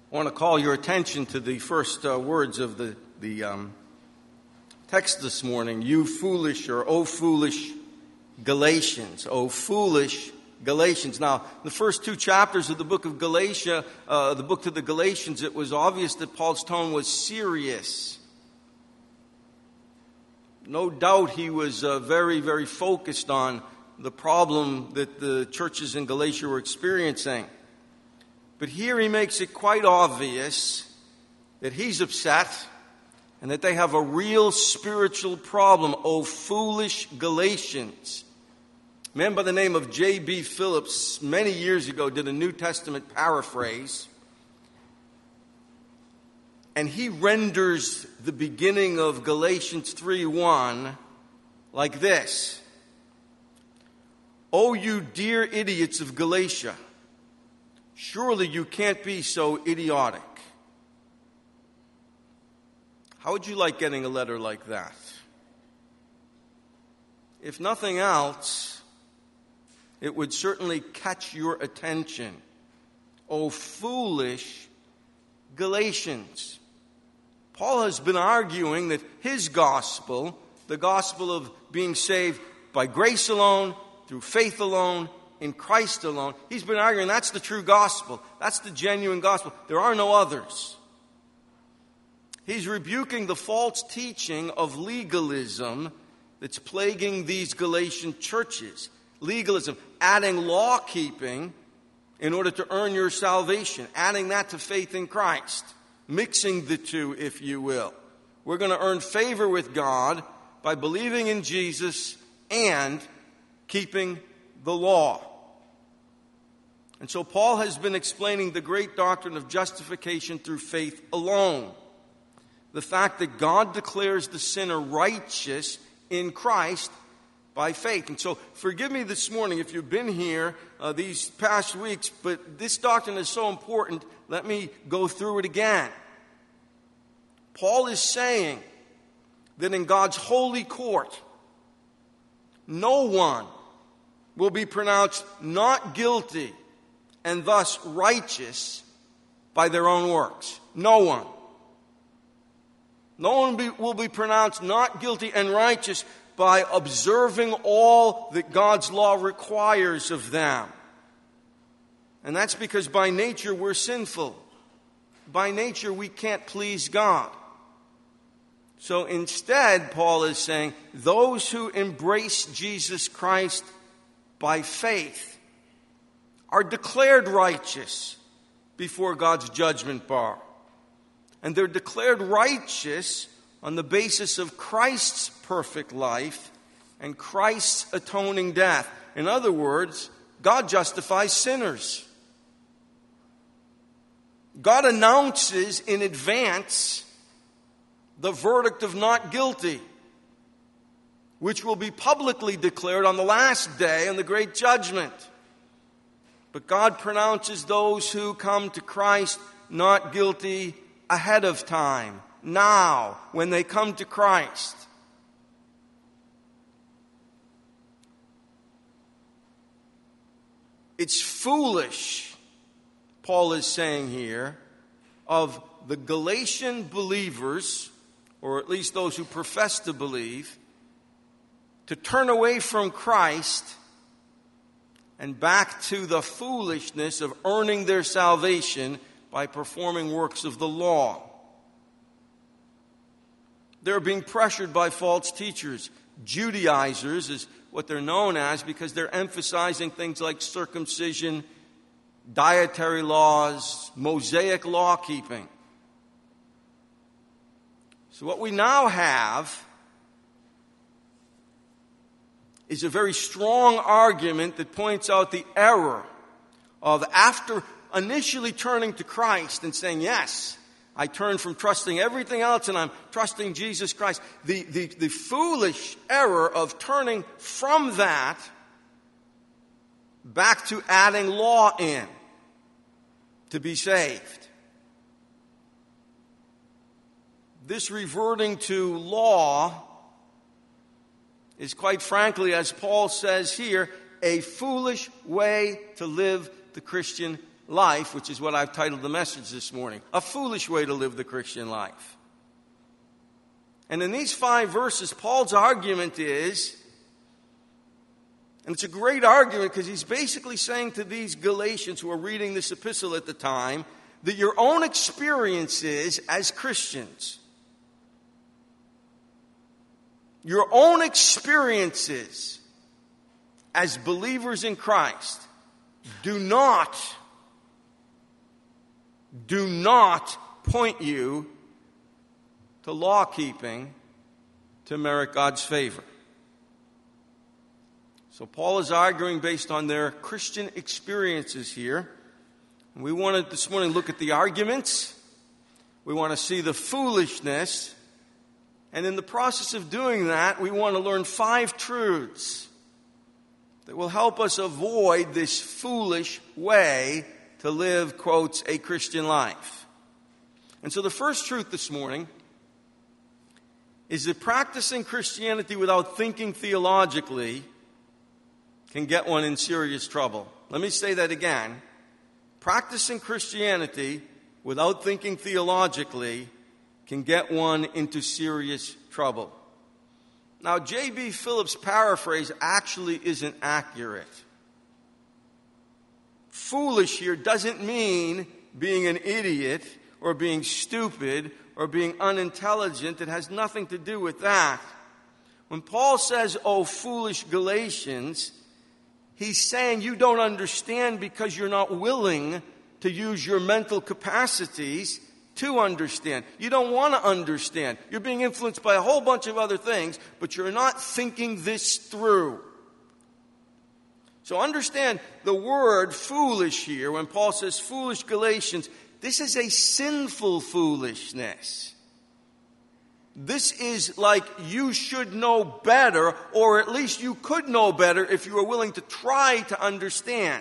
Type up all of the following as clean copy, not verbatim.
I want to call your attention to the first words of the text this morning. You foolish, or O foolish Galatians. O foolish Galatians. Now, the first two chapters of the book of Galatia, the book to the Galatians, it was obvious that Paul's tone was serious. No doubt he was very, very focused on the problem that the churches in Galatia were experiencing. But here he makes it quite obvious that he's upset and that they have a real spiritual problem. Oh, foolish Galatians. A man by the name of J.B. Phillips many years ago did a New Testament paraphrase. And he renders the beginning of Galatians 3:1 like this. Oh, you dear idiots of Galatia, surely you can't be so idiotic. How would you like getting a letter like that? If nothing else, it would certainly catch your attention. Oh, foolish Galatians. Paul has been arguing that his gospel, the gospel of being saved by grace alone, through faith alone, in Christ alone, he's been arguing that's the true gospel. That's the genuine gospel. There are no others. He's rebuking the false teaching of legalism that's plaguing these Galatian churches. Legalism, adding law keeping in order to earn your salvation, adding that to faith in Christ, mixing the two, if you will. We're going to earn favor with God by believing in Jesus and keeping the law. And so Paul has been explaining the great doctrine of justification through faith alone. The fact that God declares the sinner righteous in Christ by faith. And so forgive me this morning if you've been here these past weeks, but this doctrine is so important, let me go through it again. Paul is saying that in God's holy court, no one will be pronounced not guilty and thus righteous by their own works. No one. No one will be pronounced not guilty and righteous by observing all that God's law requires of them. And that's because by nature we're sinful. By nature we can't please God. So instead, Paul is saying, those who embrace Jesus Christ by faith are declared righteous before God's judgment bar. And they're declared righteous on the basis of Christ's perfect life and Christ's atoning death. In other words, God justifies sinners. God announces in advance the verdict of not guilty, which will be publicly declared on the last day in the great judgment. But God pronounces those who come to Christ not guilty ahead of time, now, when they come to Christ. It's foolish, Paul is saying here, of the Galatian believers, or at least those who profess to believe, to turn away from Christ and back to the foolishness of earning their salvation by performing works of the law. They're being pressured by false teachers. Judaizers is what they're known as because they're emphasizing things like circumcision, dietary laws, Mosaic law keeping. So what we now have is a very strong argument that points out the error of, after initially turning to Christ and saying, yes, I turn from trusting everything else and I'm trusting Jesus Christ, the foolish error of turning from that back to adding law in to be saved. This reverting to law is, quite frankly, as Paul says here, a foolish way to live the Christian life, which is what I've titled the message this morning. A foolish way to live the Christian life. And in these 5 verses, Paul's argument is, and it's a great argument because he's basically saying to these Galatians who are reading this epistle at the time, that your own experiences as Christians, your own experiences as believers in Christ do not point you to law keeping to merit God's favor. So Paul is arguing based on their Christian experiences here. And we want to this morning look at the arguments. We want to see the foolishness. And in the process of doing that, we want to learn 5 truths that will help us avoid this foolish way to live, quotes, a Christian life. And so the first truth this morning is that practicing Christianity without thinking theologically can get one in serious trouble. Let me say that again. Practicing Christianity without thinking theologically can get one into serious trouble. Now, J.B. Phillips' paraphrase actually isn't accurate. Foolish here doesn't mean being an idiot or being stupid or being unintelligent. It has nothing to do with that. When Paul says, "Oh, foolish Galatians," he's saying you don't understand because you're not willing to use your mental capacities to understand. You don't want to understand. You're being influenced by a whole bunch of other things, but you're not thinking this through. So understand the word foolish here. When Paul says foolish Galatians, this is a sinful foolishness. This is like you should know better, or at least you could know better if you were willing to try to understand.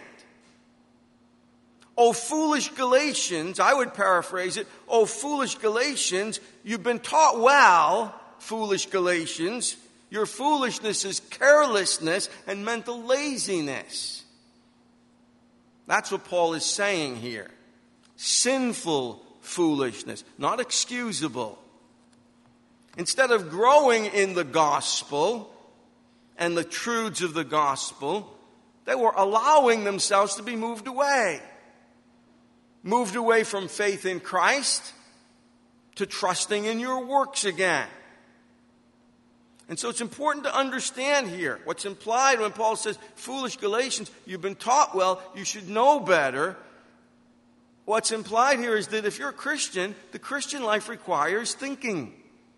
Oh, foolish Galatians, I would paraphrase it. Oh, foolish Galatians, you've been taught well, foolish Galatians. Your foolishness is carelessness and mental laziness. That's what Paul is saying here. Sinful foolishness, not excusable. Instead of growing in the gospel and the truths of the gospel, they were allowing themselves to be moved away. Moved away from faith in Christ to trusting in your works again. And so it's important to understand here what's implied when Paul says, foolish Galatians, you've been taught well, you should know better. What's implied here is that if you're a Christian, the Christian life requires thinking,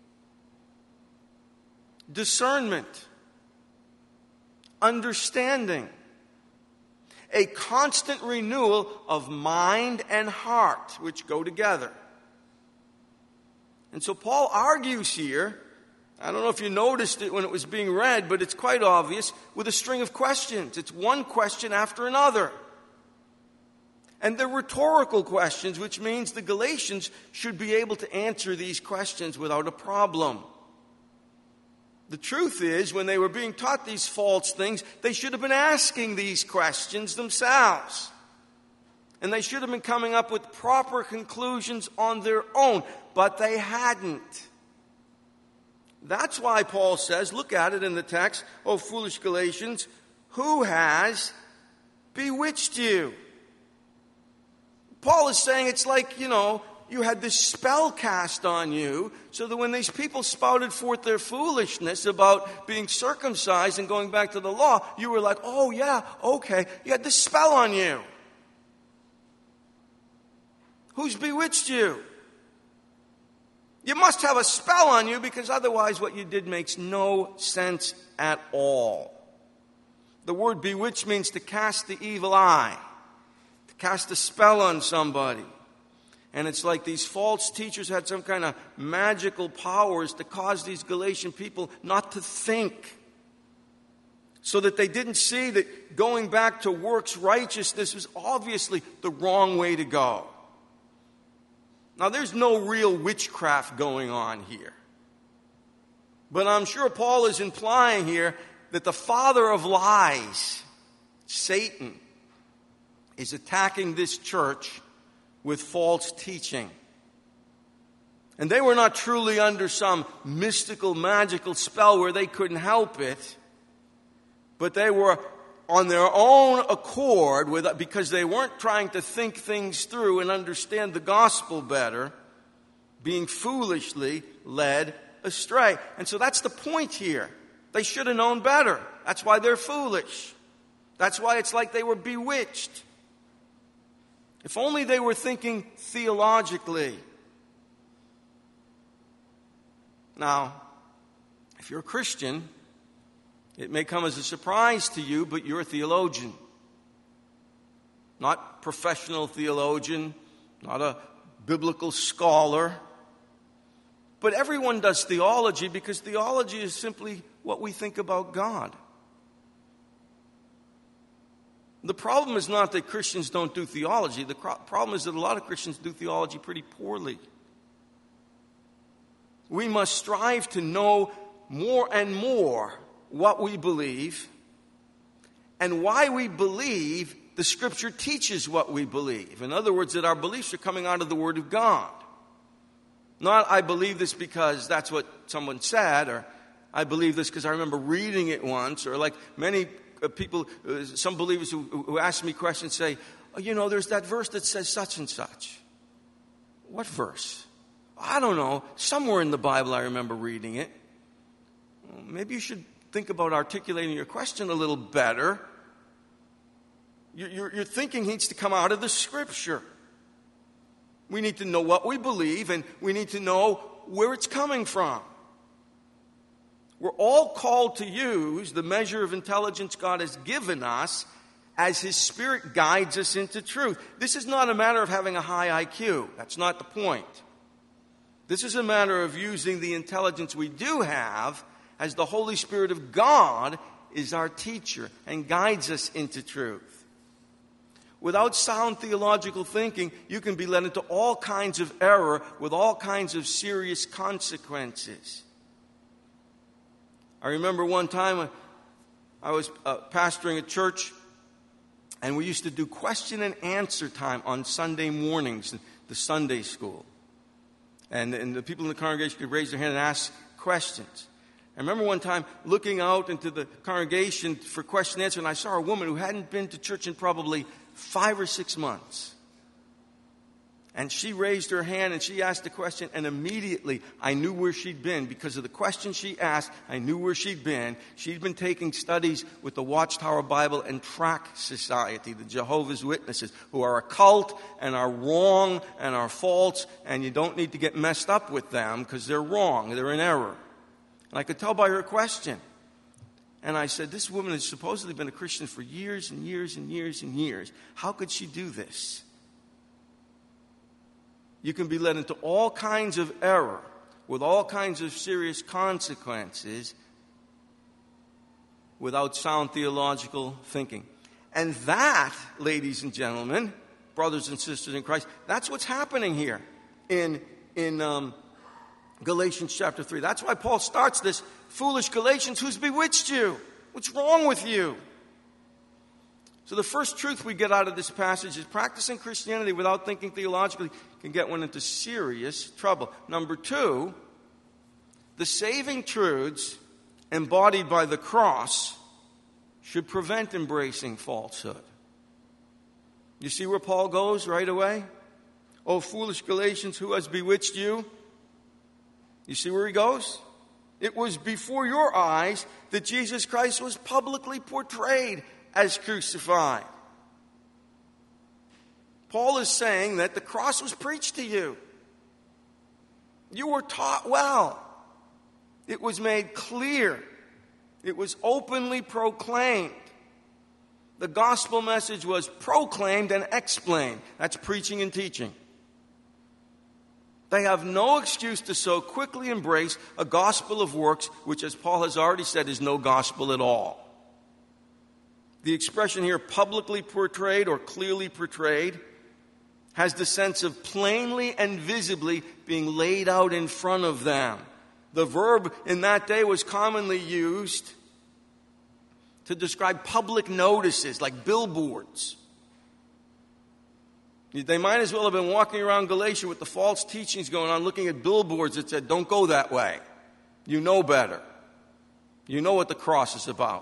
discernment, understanding, a constant renewal of mind and heart, which go together. And so Paul argues here, I don't know if you noticed it when it was being read, but it's quite obvious, with a string of questions. It's one question after another. And they're rhetorical questions, which means the Galatians should be able to answer these questions without a problem. The truth is, when they were being taught these false things, they should have been asking these questions themselves. And they should have been coming up with proper conclusions on their own, but they hadn't. That's why Paul says, look at it in the text, oh, foolish Galatians, who has bewitched you? Paul is saying it's like, you had this spell cast on you so that when these people spouted forth their foolishness about being circumcised and going back to the law, you were like, oh yeah, okay, you had this spell on you. Who's bewitched you? You must have a spell on you because otherwise what you did makes no sense at all. The word bewitched means to cast the evil eye, to cast a spell on somebody. And it's like these false teachers had some kind of magical powers to cause these Galatian people not to think. So that they didn't see that going back to works righteousness was obviously the wrong way to go. Now, there's no real witchcraft going on here. But I'm sure Paul is implying here that the father of lies, Satan, is attacking this church with false teaching. And they were not truly under some mystical, magical spell where they couldn't help it, but they were on their own accord, because they weren't trying to think things through and understand the gospel better, being foolishly led astray. And so that's the point here. They should have known better. That's why they're foolish. That's why it's like they were bewitched. If only they were thinking theologically. Now, if you're a Christian, it may come as a surprise to you, but you're a theologian. Not professional theologian, not a biblical scholar. But everyone does theology because theology is simply what we think about God. The problem is not that Christians don't do theology. The problem is that a lot of Christians do theology pretty poorly. We must strive to know more and more what we believe and why we believe the Scripture teaches what we believe. In other words, that our beliefs are coming out of the Word of God. Not, I believe this because that's what someone said, or I believe this because I remember reading it once, or like many people, some believers who ask me questions say, oh, there's that verse that says such and such. What verse? I don't know. Somewhere in the Bible I remember reading it. Well, maybe you should think about articulating your question a little better. Your thinking needs to come out of the Scripture. We need to know what we believe, and we need to know where it's coming from. We're all called to use the measure of intelligence God has given us as His Spirit guides us into truth. This is not a matter of having a high IQ. That's not the point. This is a matter of using the intelligence we do have as the Holy Spirit of God is our teacher and guides us into truth. Without sound theological thinking, you can be led into all kinds of error with all kinds of serious consequences. I remember one time I was pastoring a church, and we used to do question and answer time on Sunday mornings, the Sunday school. And the people in the congregation could raise their hand and ask questions. I remember one time looking out into the congregation for question and answer, and I saw a woman who hadn't been to church in probably 5 or 6 months. And she raised her hand and she asked a question, and immediately I knew where she'd been. Because of the question she asked, I knew where she'd been. She'd been taking studies with the Watchtower Bible and Tract Society, the Jehovah's Witnesses, who are a cult and are wrong and are false, and you don't need to get messed up with them because they're wrong, they're in error. And I could tell by her question. And I said, this woman has supposedly been a Christian for years and years and years and years. How could she do this? You can be led into all kinds of error with all kinds of serious consequences without sound theological thinking. And that, ladies and gentlemen, brothers and sisters in Christ, that's what's happening here in Galatians chapter 3. That's why Paul starts this, foolish Galatians, who's bewitched you? What's wrong with you? So the first truth we get out of this passage is practicing Christianity without thinking theologically can get one into serious trouble. Number 2, the saving truths embodied by the cross should prevent embracing falsehood. You see where Paul goes right away? Oh, foolish Galatians, who has bewitched you? You see where he goes? It was before your eyes that Jesus Christ was publicly portrayed as crucified. Paul is saying that the cross was preached to you. You were taught well. It was made clear. It was openly proclaimed. The gospel message was proclaimed and explained. That's preaching and teaching. They have no excuse to so quickly embrace a gospel of works, which, as Paul has already said, is no gospel at all. The expression here, publicly portrayed or clearly portrayed, has the sense of plainly and visibly being laid out in front of them. The verb in that day was commonly used to describe public notices like billboards. They might as well have been walking around Galatia with the false teachings going on, looking at billboards that said, don't go that way. You know better. You know what the cross is about.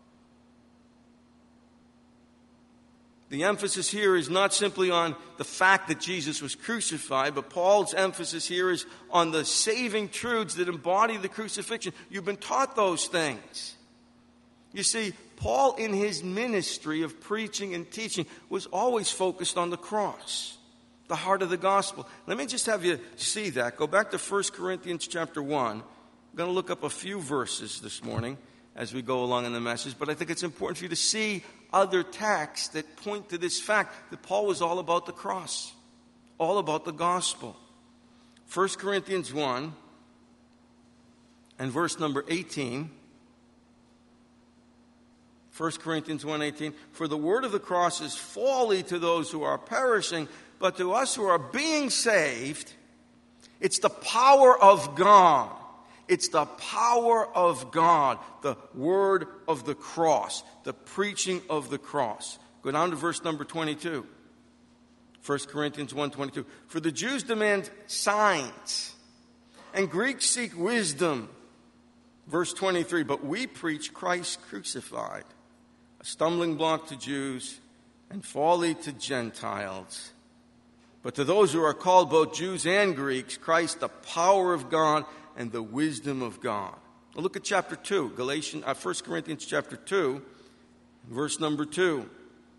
The emphasis here is not simply on the fact that Jesus was crucified, but Paul's emphasis here is on the saving truths that embody the crucifixion. You've been taught those things. You see, Paul in his ministry of preaching and teaching was always focused on the cross, the heart of the gospel. Let me just have you see that. Go back to 1 Corinthians chapter 1. I'm going to look up a few verses this morning as we go along in the message, but I think it's important for you to see other texts that point to this fact that Paul was all about the cross, all about the gospel. 1 Corinthians 1 and verse number 18. 1 Corinthians 1:18, for the word of the cross is folly to those who are perishing, but to us who are being saved, it's the power of God. It's the power of God, the word of the cross, the preaching of the cross. Go down to verse number 22. 1 Corinthians 1:22. For the Jews demand signs, and Greeks seek wisdom. Verse 23. But we preach Christ crucified, a stumbling block to Jews and folly to Gentiles. But to those who are called both Jews and Greeks, Christ, the power of God and the wisdom of God. Now look at chapter 2, 1 Corinthians chapter 2, verse number 2.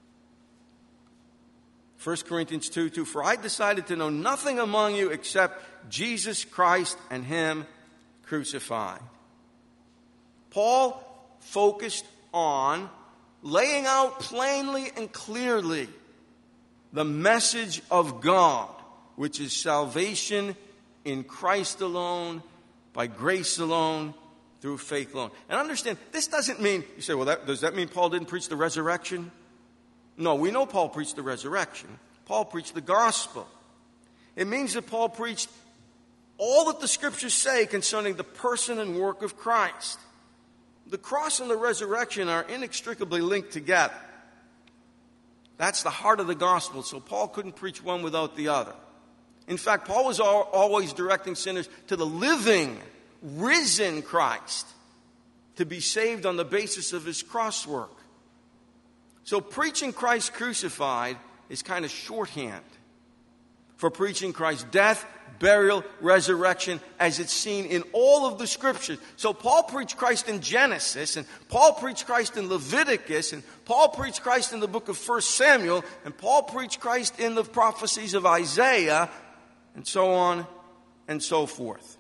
1 Corinthians 2:2. For I decided to know nothing among you except Jesus Christ and Him crucified. Paul focused on laying out plainly and clearly the message of God, which is salvation in Christ alone, by grace alone, through faith alone. And understand, this doesn't mean, you say, well, does that mean Paul didn't preach the resurrection? No, we know Paul preached the resurrection. Paul preached the gospel. It means that Paul preached all that the scriptures say concerning the person and work of Christ. The cross and the resurrection are inextricably linked together. That's the heart of the gospel, so Paul couldn't preach one without the other. In fact, Paul was always directing sinners to the living, risen Christ to be saved on the basis of his cross work. So preaching Christ crucified is kind of shorthand for preaching Christ's death, burial, resurrection, as it's seen in all of the scriptures. So Paul preached Christ in Genesis, and Paul preached Christ in Leviticus, and Paul preached Christ in the book of 1 Samuel, and Paul preached Christ in the prophecies of Isaiah, and so on and so forth.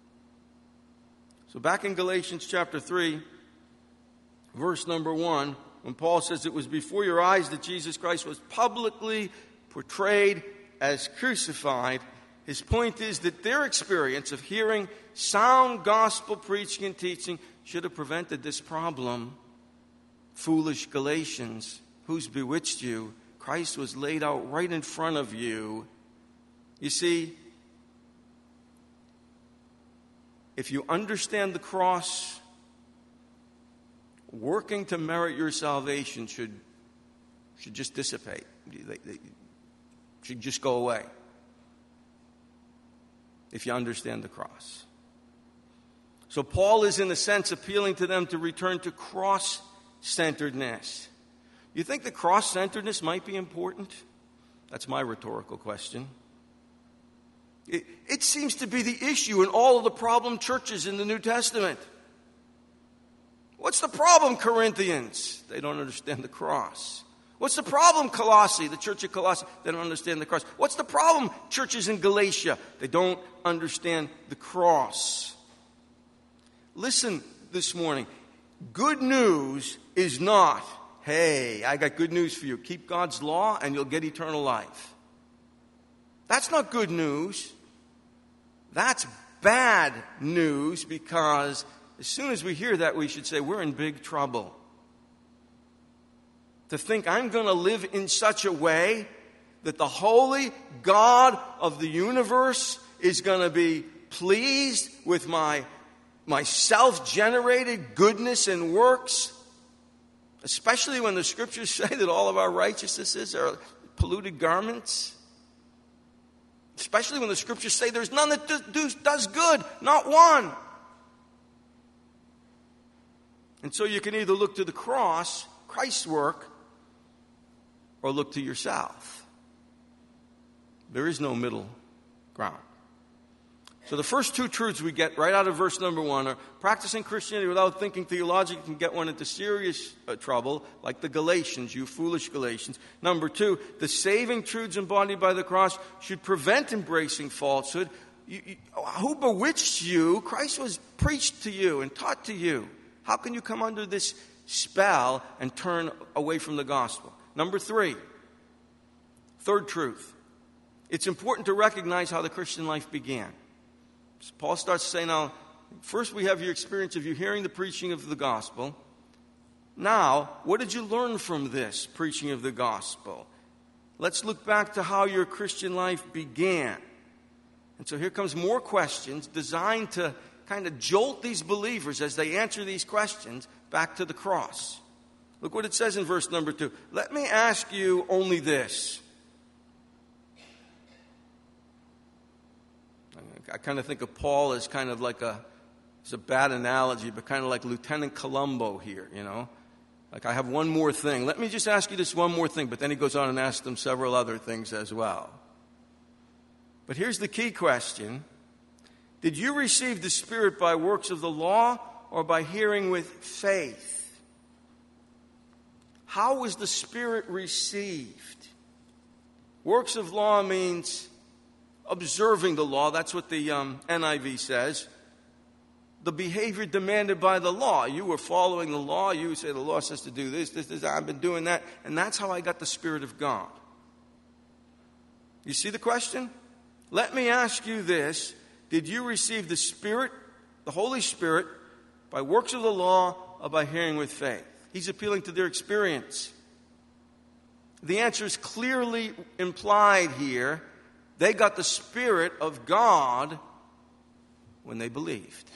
So back in Galatians chapter 3, verse number 1, when Paul says it was before your eyes that Jesus Christ was publicly portrayed as crucified, his point is that their experience of hearing sound gospel preaching and teaching should have prevented this problem. Foolish Galatians, who's bewitched you? Christ was laid out right in front of you. You see, if you understand the cross, working to merit your salvation should just dissipate. Should just go away if you understand the cross. So Paul is, in a sense, appealing to them to return to cross-centeredness. You think the cross-centeredness might be important? That's my rhetorical question. It seems to be the issue in all of the problem churches in the New Testament. What's the problem, Corinthians? They don't understand the cross. What's the problem, Colossae, the church of Colossae? They don't understand the cross. What's the problem, churches in Galatia? They don't understand the cross. Listen this morning. Good news is not, hey, I got good news for you. Keep God's law and you'll get eternal life. That's not good news. That's bad news, because as soon as we hear that, we should say we're in big trouble. To think I'm going to live in such a way that the holy God of the universe is going to be pleased with my self-generated goodness and works, especially when the scriptures say that all of our righteousnesses are polluted garments. Especially when the scriptures say there's none that does good, not one. And so you can either look to the cross, Christ's work, or look to yourself. There is no middle ground. So the first two truths we get right out of verse number 1 are practicing Christianity without thinking theologically can get one into serious trouble, like the Galatians, you foolish Galatians. Number 2, the saving truths embodied by the cross should prevent embracing falsehood. Who bewitched you? Christ was preached to you and taught to you. How can you come under this spell and turn away from the gospel? Number 3, third truth. It's important to recognize how the Christian life began. So Paul starts to say, now, first we have your experience of you hearing the preaching of the gospel. Now, what did you learn from this preaching of the gospel? Let's look back to how your Christian life began. And so here comes more questions designed to kind of jolt these believers as they answer these questions back to the cross. Look what it says in verse number 2. Let me ask you only this. I kind of think of Paul as kind of like it's a bad analogy, but kind of like Lieutenant Columbo here, you know. Like, I have one more thing. Let me just ask you this one more thing. But then he goes on and asks them several other things as well. But here's the key question. Did you receive the Spirit by works of the law or by hearing with faith? How was the Spirit received? Works of law means observing the law. That's what the NIV says. The behavior demanded by the law. You were following the law. You say the law says to do this. I've been doing that. And that's how I got the Spirit of God. You see the question? Let me ask you this. Did you receive the Spirit, the Holy Spirit, by works of the law or by hearing with faith? He's appealing to their experience. The answer is clearly implied here. They got the Spirit of God when they believed.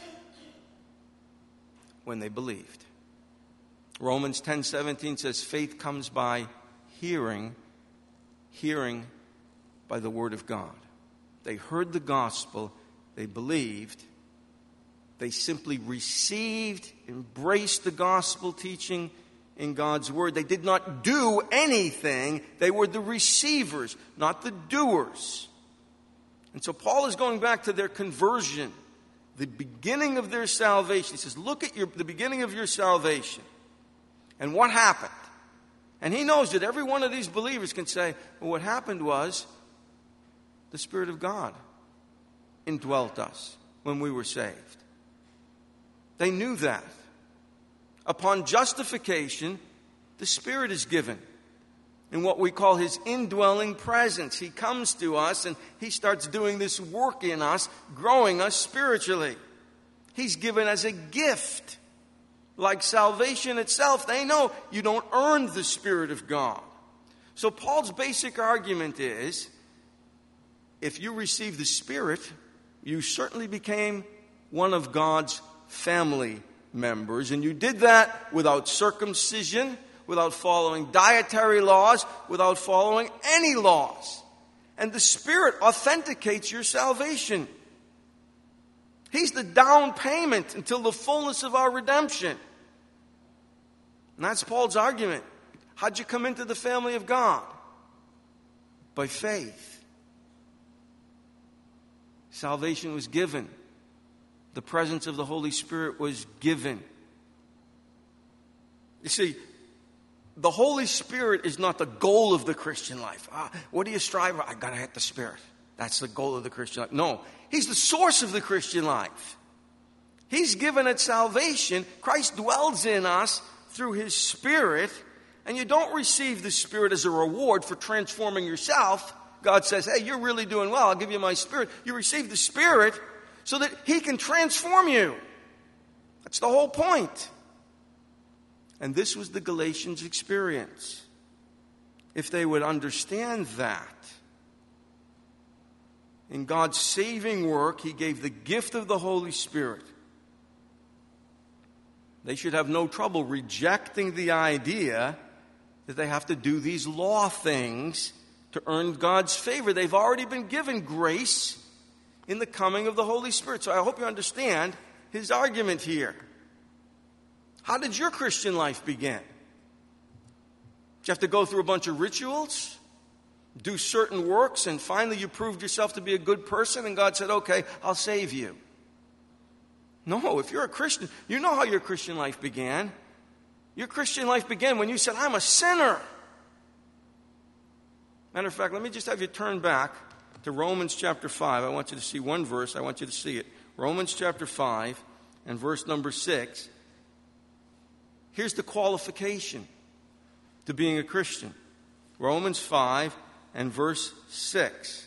When they believed. Romans 10:17 says, faith comes by hearing, hearing by the word of God. They heard the gospel, they believed, they simply received, embraced the gospel teaching in God's word. They did not do anything. They were the receivers, not the doers. And so Paul is going back to their conversion, the beginning of their salvation. He says, look at the beginning of your salvation and what happened. And he knows that every one of these believers can say, well, what happened was the Spirit of God indwelt us when we were saved. They knew that. Upon justification, the Spirit is given in what we call His indwelling presence. He comes to us and He starts doing this work in us, growing us spiritually. He's given as a gift. Like salvation itself, they know you don't earn the Spirit of God. So Paul's basic argument is, if you receive the Spirit, you certainly became one of God's family members. And you did that without circumcision, without following dietary laws, without following any laws. And the Spirit authenticates your salvation. He's the down payment until the fullness of our redemption. And that's Paul's argument. How'd you come into the family of God? By faith. Salvation was given. The presence of the Holy Spirit was given. You see, the Holy Spirit is not the goal of the Christian life. What do you strive for? I got to have the Spirit. That's the goal of the Christian life. No, He's the source of the Christian life. He's given it salvation. Christ dwells in us through His Spirit. And you don't receive the Spirit as a reward for transforming yourself. God says, hey, you're really doing well. I'll give you my Spirit. You receive the Spirit so that He can transform you. That's the whole point. And this was the Galatians' experience. If they would understand that, in God's saving work, He gave the gift of the Holy Spirit. They should have no trouble rejecting the idea that they have to do these law things to earn God's favor. They've already been given grace in the coming of the Holy Spirit. So I hope you understand his argument here. How did your Christian life begin? Did you have to go through a bunch of rituals, do certain works, and finally you proved yourself to be a good person and God said, okay, I'll save you? No, if you're a Christian, you know how your Christian life began. Your Christian life began when you said, I'm a sinner. Matter of fact, let me just have you turn back to Romans chapter 5. I want you to see one verse. I want you to see it. Romans chapter 5 and verse number 6. Here's the qualification to being a Christian. Romans 5 and verse 6.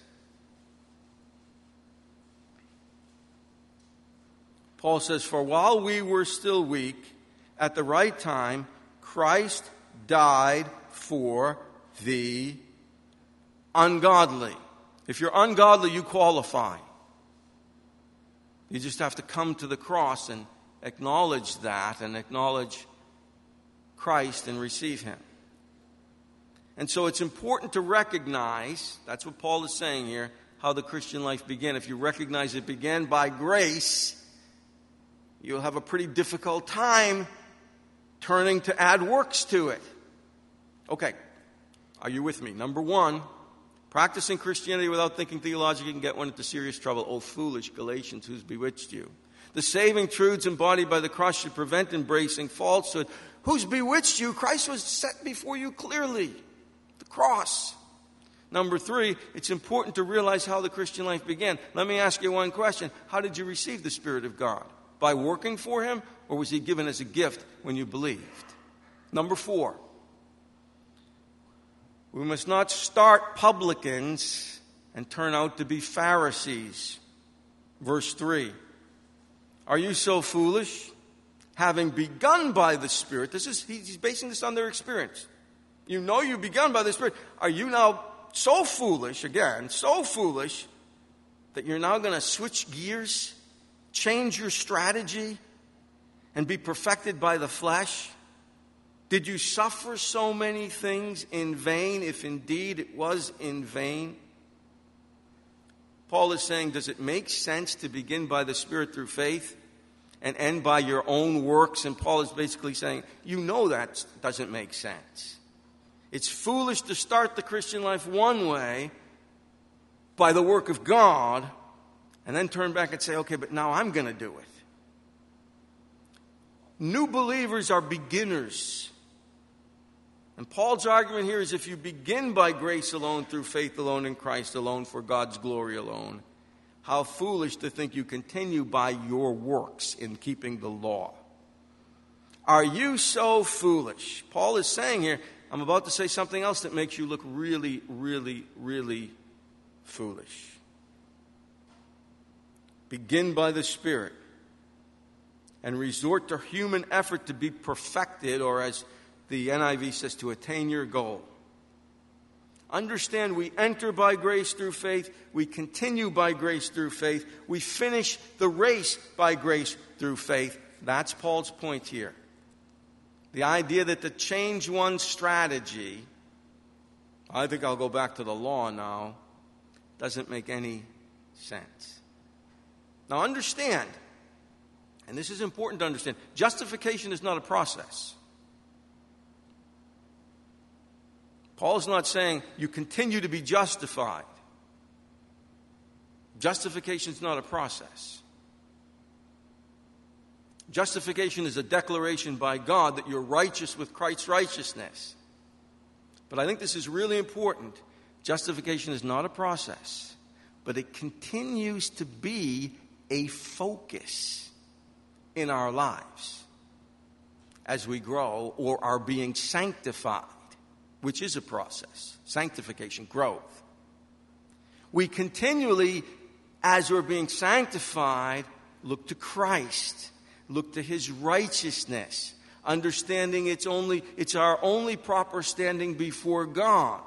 Paul says, for while we were still weak, at the right time, Christ died for the ungodly. If you're ungodly, you qualify. You just have to come to the cross and acknowledge that and acknowledge Christ and receive him. And so it's important to recognize, that's what Paul is saying here, how the Christian life began. If you recognize it began by grace, you'll have a pretty difficult time turning to add works to it. Okay, are you with me? Number one, practicing Christianity without thinking theologically can get one into serious trouble. Oh, foolish Galatians, who's bewitched you? The saving truths embodied by the cross should prevent embracing falsehood. Who's bewitched you? Christ was set before you clearly. The cross. Number three, it's important to realize how the Christian life began. Let me ask you one question. How did you receive the Spirit of God? By working for him, or was he given as a gift when you believed? Number four, we must not start publicans and turn out to be Pharisees. Verse 3, are you so foolish? Having begun by the Spirit, he's basing this on their experience. You know you begun by the Spirit. Are you now so foolish, again, so foolish, that you're now going to switch gears, change your strategy, and be perfected by the flesh? Did you suffer so many things in vain, if indeed it was in vain? Paul is saying, does it make sense to begin by the Spirit through faith and end by your own works? And Paul is basically saying, you know that doesn't make sense. It's foolish to start the Christian life one way, by the work of God, and then turn back and say, okay, but now I'm going to do it. New believers are beginners. And Paul's argument here is if you begin by grace alone, through faith alone, in Christ alone, for God's glory alone, how foolish to think you continue by your works in keeping the law. Are you so foolish? Paul is saying here, I'm about to say something else that makes you look really, really, really foolish. Begin by the Spirit and resort to human effort to be perfected, or as the NIV says, to attain your goal. Understand, we enter by grace through faith, we continue by grace through faith, we finish the race by grace through faith. That's Paul's point here. The idea that to change one's strategy, I think I'll go back to the law now, doesn't make any sense. Now understand, and this is important to understand, justification is not a process. Paul is not saying you continue to be justified. Justification is not a process. Justification is a declaration by God that you're righteous with Christ's righteousness. But I think this is really important. Justification is not a process, but it continues to be a focus in our lives as we grow or are being sanctified, which is a process. Sanctification, growth. We continually, as we're being sanctified, look to Christ, look to his righteousness, understanding it's our only proper standing before God.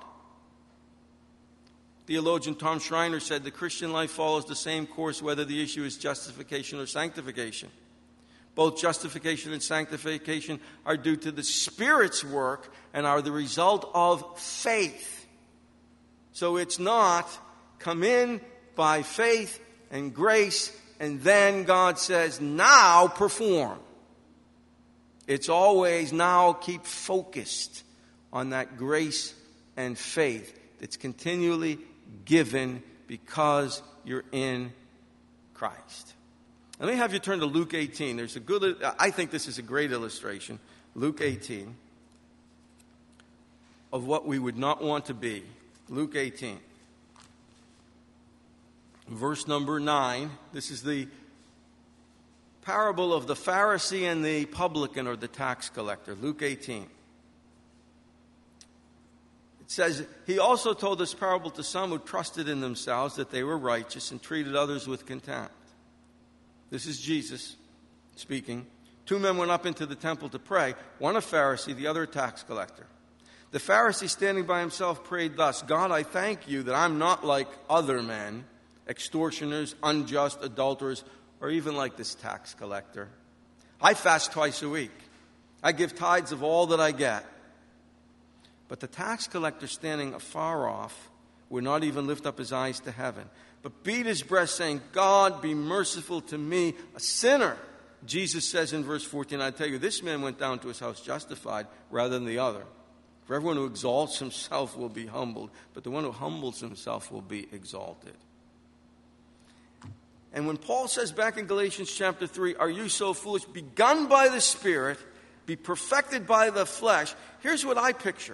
Theologian Tom Schreiner said the Christian life follows the same course whether the issue is justification or sanctification. Both justification and sanctification are due to the Spirit's work and are the result of faith. So it's not come in by faith and grace, and then God says, now perform. It's always now keep focused on that grace and faith that's continually given because you're in Christ. Let me have you turn to Luke 18. I think this is a great illustration. Luke 18 of what we would not want to be. Luke 18. Verse number 9. This is the parable of the Pharisee and the publican, or the tax collector. Luke 18. It says, he also told this parable to some who trusted in themselves that they were righteous and treated others with contempt. This is Jesus speaking. 2 men went up into the temple to pray, one a Pharisee, the other a tax collector. The Pharisee, standing by himself, prayed thus, God, I thank you that I'm not like other men, extortioners, unjust, adulterers, or even like this tax collector. I fast twice a week. I give tithes of all that I get. But the tax collector, standing afar off, would not even lift up his eyes to heaven, but beat his breast, saying, God, be merciful to me, a sinner. Jesus says in verse 14, I tell you, this man went down to his house justified rather than the other. For everyone who exalts himself will be humbled, but the one who humbles himself will be exalted. And when Paul says back in Galatians chapter 3, are you so foolish? Begun by the Spirit, be perfected by the flesh. Here's what I picture.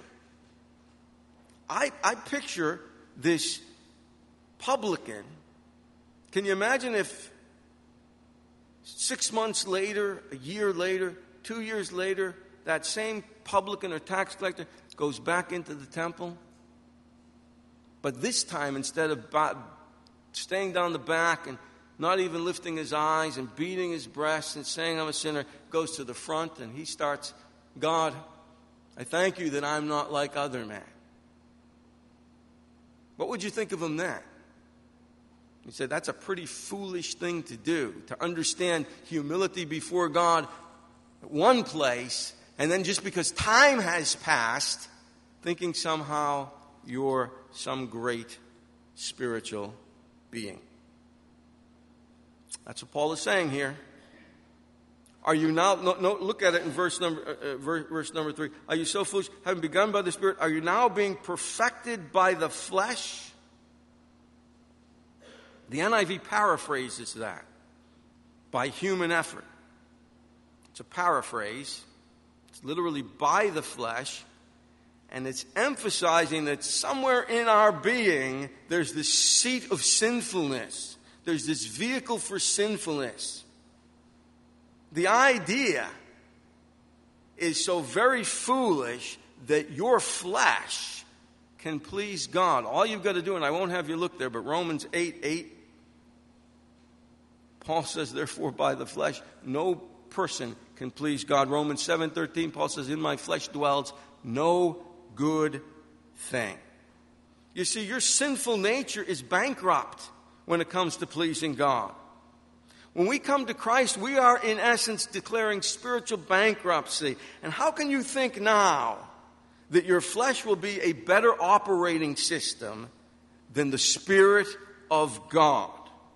I picture this publican. Can you imagine if 6 months later, a year later, 2 years later, that same publican or tax collector goes back into the temple? But this time, instead of staying down the back and not even lifting his eyes and beating his breast and saying I'm a sinner, goes to the front and he starts, God, I thank you that I'm not like other men. What would you think of him then? He said, that's a pretty foolish thing to do, to understand humility before God at one place, and then just because time has passed, thinking somehow you're some great spiritual being. That's what Paul is saying here. Are you now, look at it in verse number 3. Are you so foolish, having begun by the Spirit, are you now being perfected by the flesh? The NIV paraphrases that by human effort. It's a paraphrase. It's literally by the flesh. And it's emphasizing that somewhere in our being, there's this seat of sinfulness. There's this vehicle for sinfulness. The idea is so very foolish that your flesh can please God. All you've got to do, and I won't have you look there, but Romans 8:8, Paul says, therefore, by the flesh, no person can please God. Romans 7:13, Paul says, in my flesh dwells no good thing. You see, your sinful nature is bankrupt when it comes to pleasing God. When we come to Christ, we are in essence declaring spiritual bankruptcy. And how can you think now that your flesh will be a better operating system than the Spirit of God?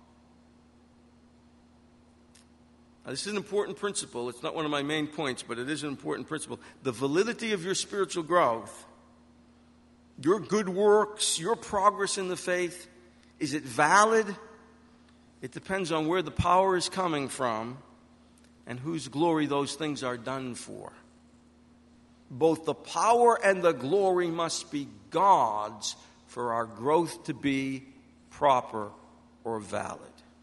Now, this is an important principle. It's not one of my main points, but it is an important principle. The validity of your spiritual growth, your good works, your progress in the faith, is it valid? It depends on where the power is coming from and whose glory those things are done for. Both the power and the glory must be God's for our growth to be proper or valid.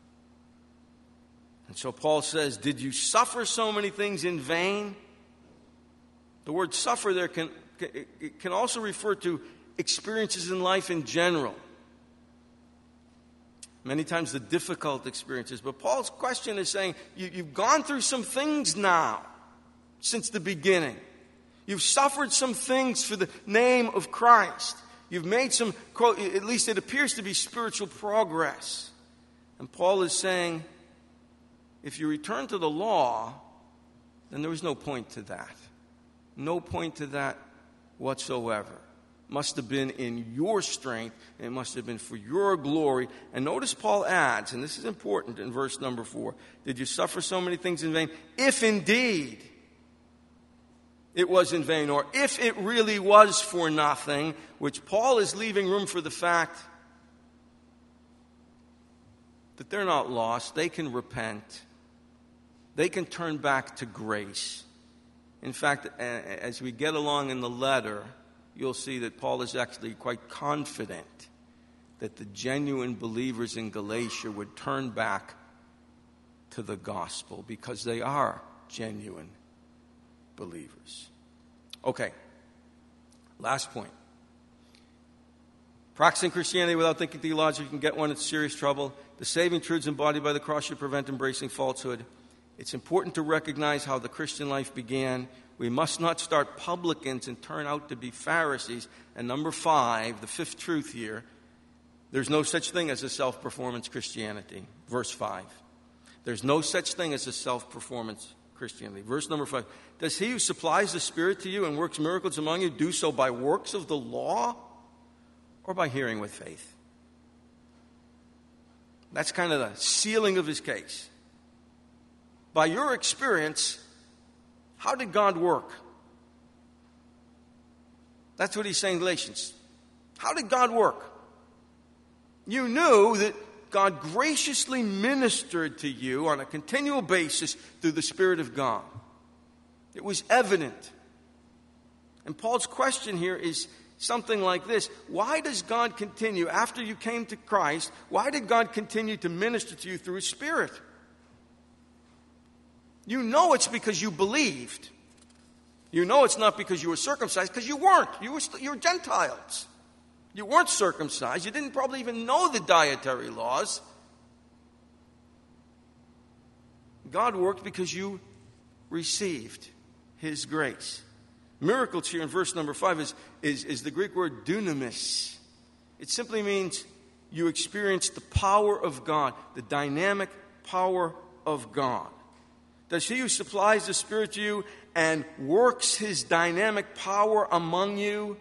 And so Paul says, did you suffer so many things in vain? The word suffer there can also refer to experiences in life in general. Many times the difficult experiences. But Paul's question is saying, you've gone through some things now since the beginning. You've suffered some things for the name of Christ. You've made some, at least it appears to be spiritual progress. And Paul is saying, if you return to the law, then there was no point to that. No point to that whatsoever. must have been in your strength, and it must have been for your glory. And notice Paul adds, and this is important in verse number 4, did you suffer so many things in vain? If indeed it was in vain, or if it really was for nothing, which Paul is leaving room for the fact that they're not lost. They can repent. They can turn back to grace. In fact, as we get along in the letter, you'll see that Paul is actually quite confident that the genuine believers in Galatia would turn back to the gospel because they are genuine believers. Okay, last point. Practicing Christianity without thinking theologically can get one into serious trouble. The saving truths embodied by the cross should prevent embracing falsehood. It's important to recognize how the Christian life began. We must not start publicans and turn out to be Pharisees. And number 5, the 5th truth here, there's no such thing as a self-performance Christianity. Verse 5. There's no such thing as a self-performance Christianity. Verse number 5. Does he who supplies the Spirit to you and works miracles among you do so by works of the law or by hearing with faith? That's kind of the sealing of his case. By your experience, how did God work? That's what he's saying in Galatians. How did God work? You knew that God graciously ministered to you on a continual basis through the Spirit of God. It was evident. And Paul's question here is something like this. Why does God continue, after you came to Christ, why did God continue to minister to you through His Spirit? You know it's because you believed. You know it's not because you were circumcised, because you weren't. You were Gentiles. You weren't circumcised. You didn't probably even know the dietary laws. God worked because you received His grace. Miracles here in verse number 5 is the Greek word dunamis. It simply means you experience the power of God, the dynamic power of God. Does He who supplies the Spirit to you and works His dynamic power among you?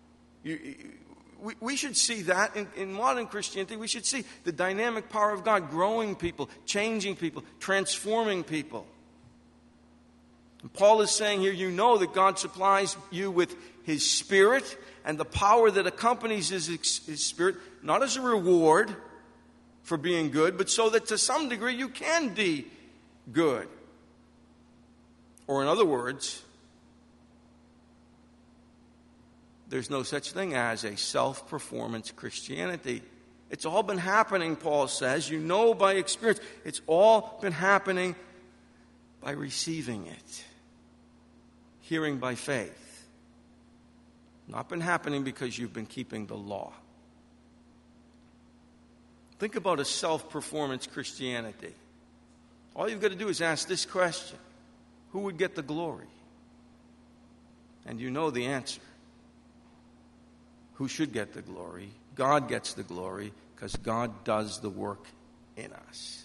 We should see that in modern Christianity. We should see the dynamic power of God growing people, changing people, transforming people. And Paul is saying here, you know that God supplies you with His Spirit and the power that accompanies His Spirit, not as a reward for being good, but so that to some degree you can be good. Or in other words, there's no such thing as a self-performance Christianity. It's all been happening, Paul says. You know by experience. It's all been happening by receiving it. Hearing by faith. Not been happening because you've been keeping the law. Think about a self-performance Christianity. All you've got to do is ask this question. Who would get the glory? And you know the answer. Who should get the glory? God gets the glory because God does the work in us.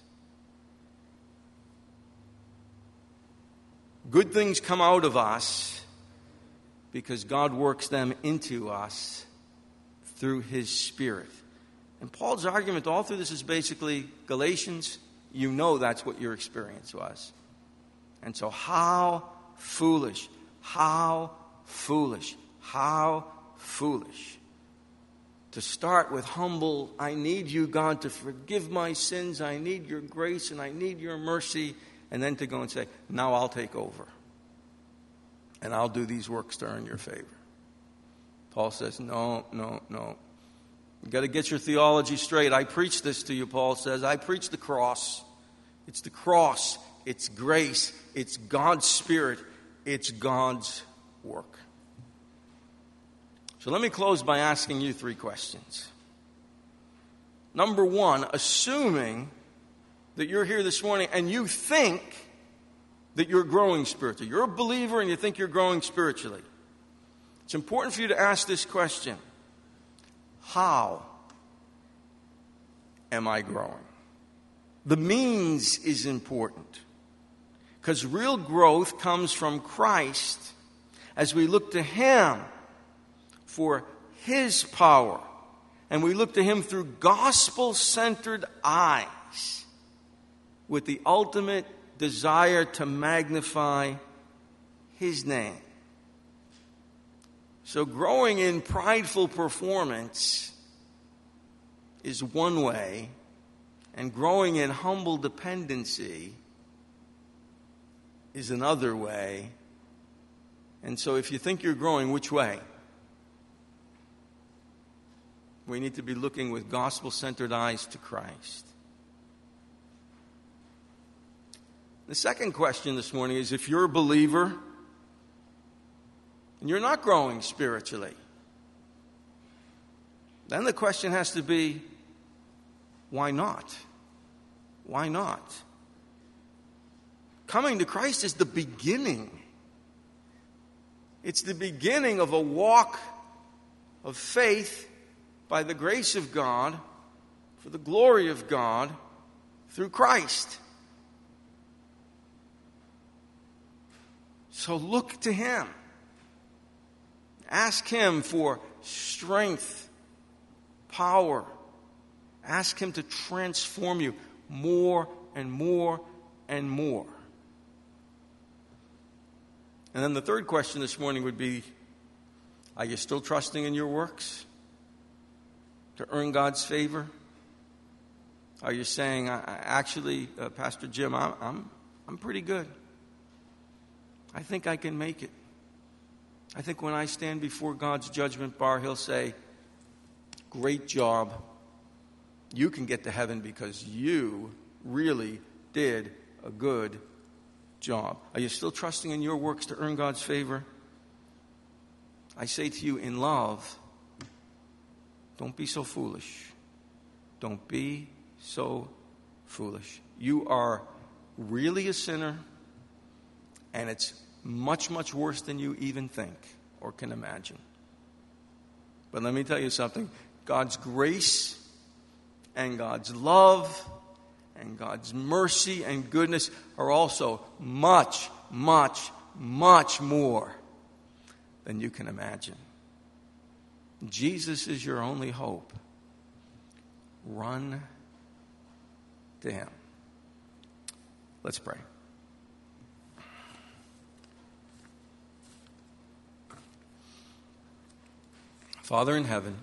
Good things come out of us because God works them into us through His Spirit. And Paul's argument all through this is basically, Galatians, you know that's what your experience was. And so how foolish, how foolish, how foolish to start with humble, I need you, God, to forgive my sins, I need your grace, and I need your mercy, and then to go and say, now I'll take over, and I'll do these works to earn your favor. Paul says, no. You've got to get your theology straight. I preach this to you, Paul says. I preach the cross. It's the cross. It's grace. It's God's Spirit. It's God's work. So let me close by asking you 3 questions. Number 1, assuming that you're here this morning and you think that you're growing spiritually. You're a believer and you think you're growing spiritually. It's important for you to ask this question. How am I growing? The means is important. Because real growth comes from Christ as we look to Him for His power. And we look to Him through gospel-centered eyes with the ultimate desire to magnify His name. So growing in prideful performance is one way, and growing in humble dependency is another way. And so if you think you're growing, which way? We need to be looking with gospel-centered eyes to Christ. The second question this morning is, if you're a believer and you're not growing spiritually, then the question has to be, why not? Why not? Coming to Christ is the beginning. It's the beginning of a walk of faith by the grace of God, for the glory of God, through Christ. So look to Him. Ask Him for strength, power. Ask Him to transform you more and more and more. And then the third question this morning would be, are you still trusting in your works to earn God's favor? Are you saying, actually, Pastor Jim, I'm pretty good. I think I can make it. I think when I stand before God's judgment bar, He'll say, great job. You can get to heaven because you really did a good job. Are you still trusting in your works to earn God's favor? I say to you in love, don't be so foolish. Don't be so foolish. You are really a sinner, and it's much, much worse than you even think or can imagine. But let me tell you something. God's grace and God's love and God's mercy and goodness are also much, much, much more than you can imagine. Jesus is your only hope. Run to Him. Let's pray. Father in heaven,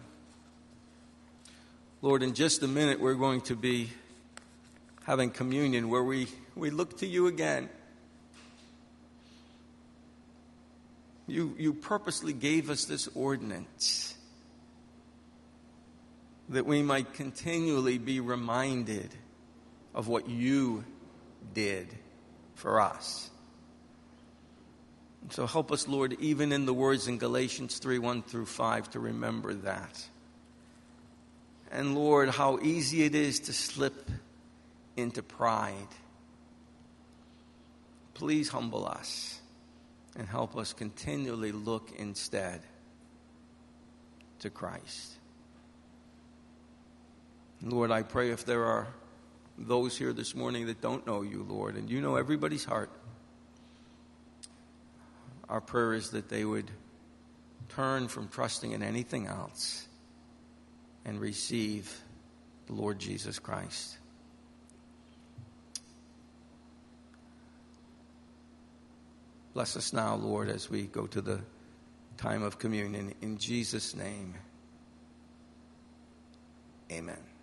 Lord, in just a minute we're going to be having communion where we look to You again. You purposely gave us this ordinance that we might continually be reminded of what You did for us. So help us, Lord, even in the words in Galatians 3:1-5, to remember that. And Lord, how easy it is to slip into pride. Please humble us and help us continually look instead to Christ. Lord, I pray if there are those here this morning that don't know You, Lord, and You know everybody's heart, our prayer is that they would turn from trusting in anything else and receive the Lord Jesus Christ. Bless us now, Lord, as we go to the time of communion. In Jesus' name, amen.